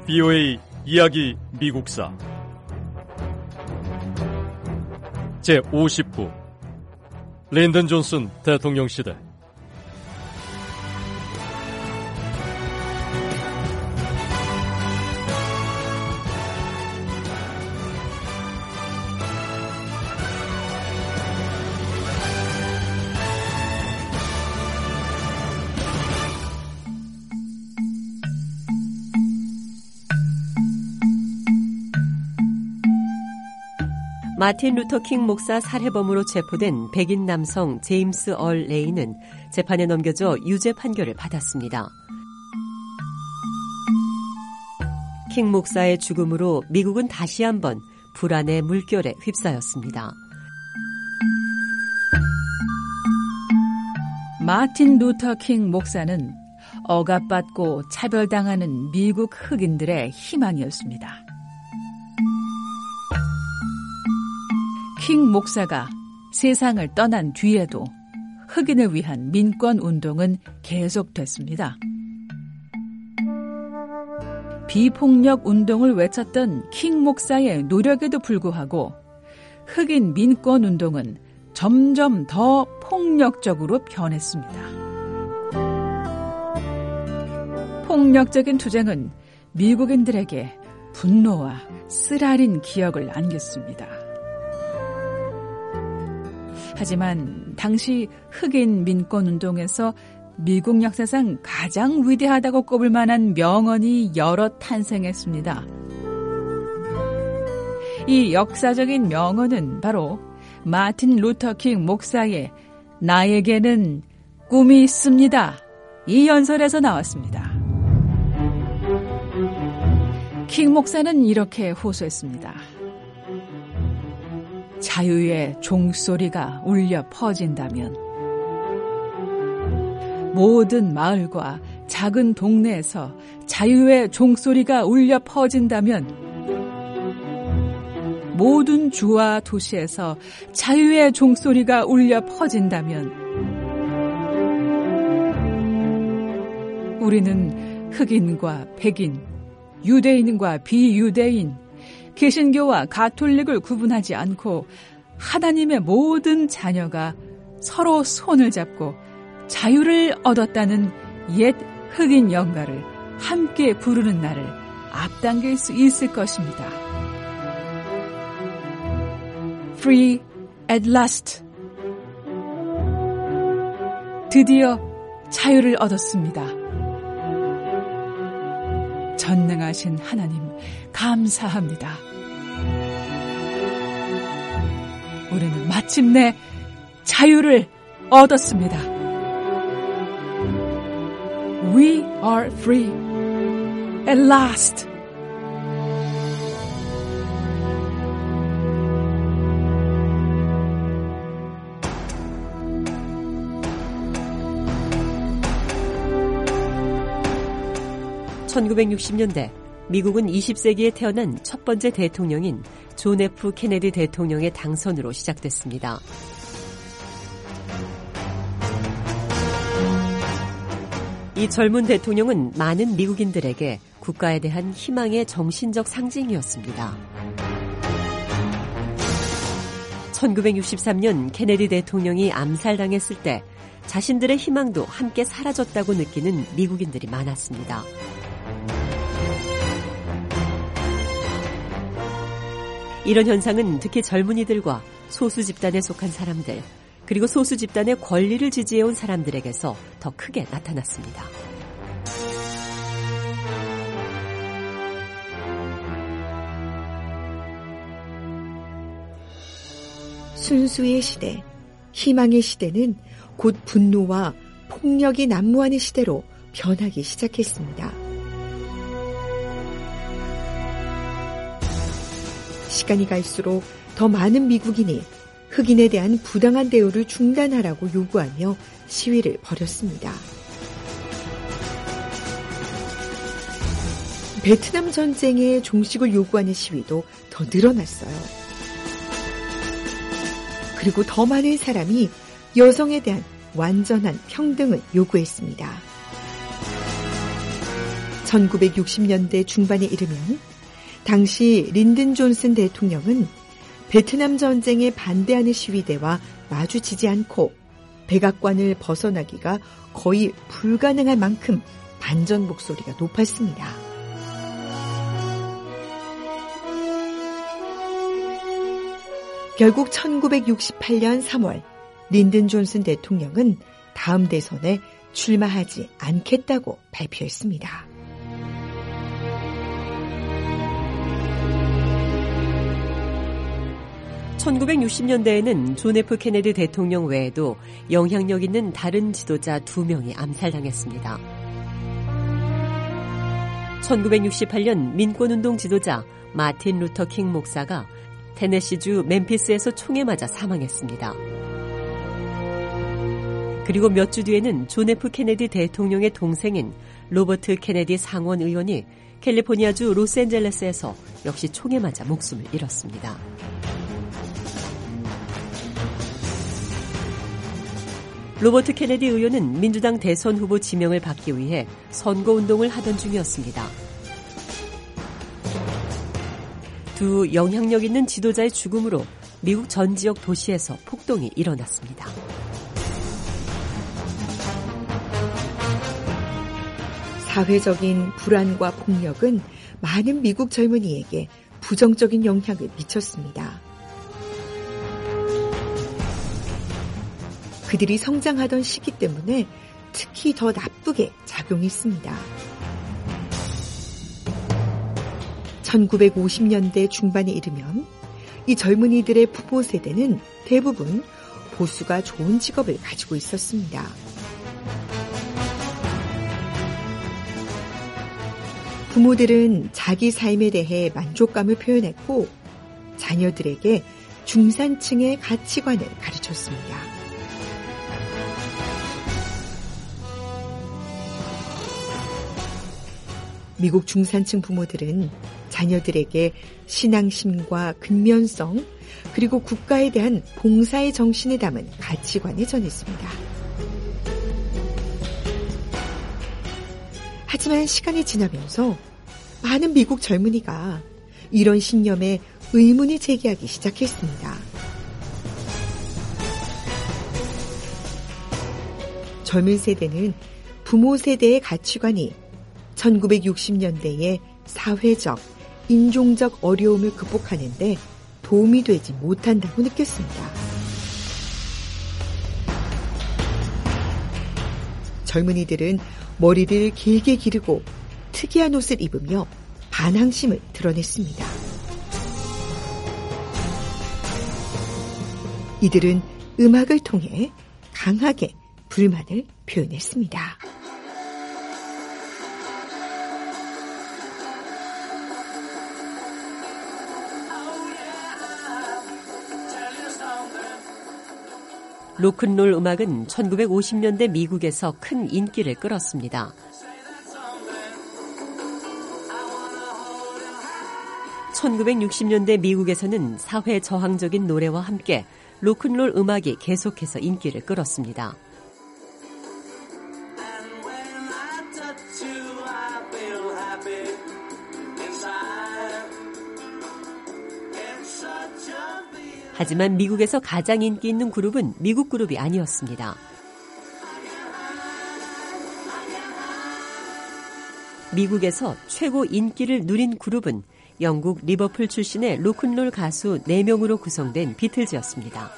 BOA 이야기 미국사 제50부 린든 존슨 대통령 시대. 마틴 루터 킹 목사 살해범으로 체포된 백인 남성 제임스 얼 레이는 재판에 넘겨져 유죄 판결을 받았습니다. 킹 목사의 죽음으로 미국은 다시 한번 불안의 물결에 휩싸였습니다. 마틴 루터 킹 목사는 억압받고 차별당하는 미국 흑인들의 희망이었습니다. 킹 목사가 세상을 떠난 뒤에도 흑인을 위한 민권운동은 계속됐습니다. 비폭력 운동을 외쳤던 킹 목사의 노력에도 불구하고 흑인 민권운동은 점점 더 폭력적으로 변했습니다. 폭력적인 투쟁은 미국인들에게 분노와 쓰라린 기억을 안겼습니다. 하지만 당시 흑인 민권운동에서 미국 역사상 가장 위대하다고 꼽을 만한 명언이 여러 탄생했습니다. 이 역사적인 명언은 바로 마틴 루터 킹 목사의 나에게는 꿈이 있습니다. 이 연설에서 나왔습니다. 킹 목사는 이렇게 호소했습니다. 자유의 종소리가 울려 퍼진다면, 모든 마을과 작은 동네에서 자유의 종소리가 울려 퍼진다면, 모든 주와 도시에서 자유의 종소리가 울려 퍼진다면, 우리는 흑인과 백인, 유대인과 비유대인, 개신교와 가톨릭을 구분하지 않고 하나님의 모든 자녀가 서로 손을 잡고 자유를 얻었다는 옛 흑인 연가를 함께 부르는 날을 앞당길 수 있을 것입니다. Free at last. 드디어 자유를 얻었습니다. 전능하신 하나님, 감사합니다. 우리는 마침내 자유를 얻었습니다. We are free at last. (1960년대) 미국은 20세기에 태어난 첫 번째 대통령인 존 F 케네디 대통령의 당선으로 시작됐습니다. 이 젊은 대통령은 많은 미국인들에게 국가에 대한 희망의 정신적 상징이었습니다. 1963년 케네디 대통령이 암살당했을 때 자신들의 희망도 함께 사라졌다고 느끼는 미국인들이 많았습니다. 이런 현상은 특히 젊은이들과 소수 집단에 속한 사람들, 그리고 소수 집단의 권리를 지지해온 사람들에게서 더 크게 나타났습니다. 순수의 시대, 희망의 시대는 곧 분노와 폭력이 난무하는 시대로 변하기 시작했습니다. 시간이 갈수록 더 많은 미국인이 흑인에 대한 부당한 대우를 중단하라고 요구하며 시위를 벌였습니다. 베트남 전쟁의 종식을 요구하는 시위도 더 늘어났어요. 그리고 더 많은 사람이 여성에 대한 완전한 평등을 요구했습니다. 1960년대 중반에 이르면 당시 린든 존슨 대통령은 베트남 전쟁에 반대하는 시위대와 마주치지 않고 백악관을 벗어나기가 거의 불가능할 만큼 반전 목소리가 높았습니다. 결국 1968년 3월 린든 존슨 대통령은 다음 대선에 출마하지 않겠다고 발표했습니다. (1960년대에는) 존 F 케네디 대통령 외에도 영향력 있는 다른 지도자 2명이 암살당했습니다. 1968년 민권운동 지도자 마틴 루터 킹 목사가 테네시주 멤피스에서 총에 맞아 사망했습니다. 그리고 몇 주 뒤에는 존 F 케네디 대통령의 동생인 로버트 케네디 상원 의원이 캘리포니아주 로스앤젤레스에서 역시 총에 맞아 목숨을 잃었습니다. 로버트 케네디 의원은 민주당 대선 후보 지명을 받기 위해 선거운동을 하던 중이었습니다. 두 영향력 있는 지도자의 죽음으로 미국 전 지역 도시에서 폭동이 일어났습니다. 사회적인 불안과 폭력은 많은 미국 젊은이에게 부정적인 영향을 미쳤습니다. 그들이 성장하던 시기 때문에 특히 더 나쁘게 작용했습니다. 1950년대 중반에 이르면 이 젊은이들의 부모 세대는 대부분 보수가 좋은 직업을 가지고 있었습니다. 부모들은 자기 삶에 대해 만족감을 표현했고 자녀들에게 중산층의 가치관을 가르쳤습니다. 미국 중산층 부모들은 자녀들에게 신앙심과 근면성 그리고 국가에 대한 봉사의 정신을 담은 가치관을 전했습니다. 하지만 시간이 지나면서 많은 미국 젊은이가 이런 신념에 의문을 제기하기 시작했습니다. 젊은 세대는 부모 세대의 가치관이 1960년대의 사회적, 인종적 어려움을 극복하는 데 도움이 되지 못한다고 느꼈습니다. 젊은이들은 머리를 길게 기르고 특이한 옷을 입으며 반항심을 드러냈습니다. 이들은 음악을 통해 강하게 불만을 표현했습니다. 로큰롤 음악은 1950년대 미국에서 큰 인기를 끌었습니다. 1960년대 미국에서는 사회 저항적인 노래와 함께 로큰롤 음악이 계속해서 인기를 끌었습니다. 하지만 미국에서 가장 인기 있는 그룹은 미국 그룹이 아니었습니다. 미국에서 최고 인기를 누린 그룹은 영국 리버풀 출신의 로큰롤 가수 4명으로 구성된 비틀즈였습니다.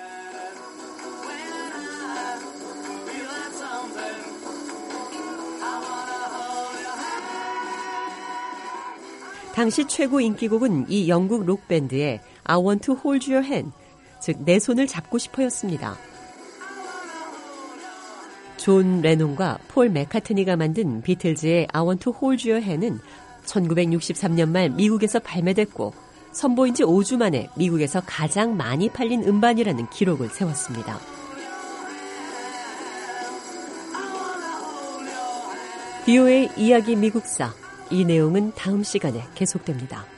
당시 최고 인기곡은 이 영국 록밴드의 I want to hold your hand, 즉 내 손을 잡고 싶어였습니다. 존 레논과 폴 맥카트니가 만든 비틀즈의 I want to hold your hand은 1963년 말 미국에서 발매됐고 선보인 지 5주 만에 미국에서 가장 많이 팔린 음반이라는 기록을 세웠습니다. VOA 이야기 미국사, 이 내용은 다음 시간에 계속됩니다.